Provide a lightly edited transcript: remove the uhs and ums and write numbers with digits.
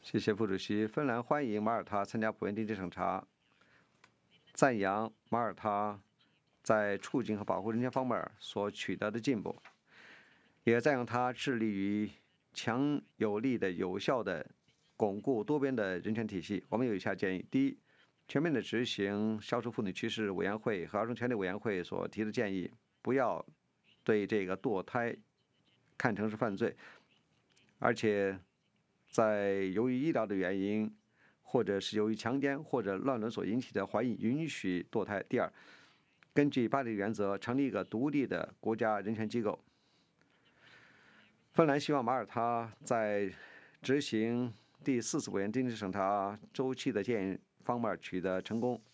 谢谢副主席。芬兰欢迎马耳他参加普遍定期审查，赞扬马耳他在促进和保护人权方面所取得的进步，也赞扬他致力于强有力的、有效的巩固多边的人权体系。我们有以下建议：第一，全面的执行消除妇女歧视委员会和儿童权利委员会所提的建议，不要对这个堕胎看成是犯罪，而且在由于医疗的原因，或者是由于强奸或者乱伦所引起的怀疑，允许堕胎。第二，根据巴黎原则，成立一个独立的国家人权机构。芬兰希望马耳他在执行第4次委员定期审查周期的建议方面取得成功。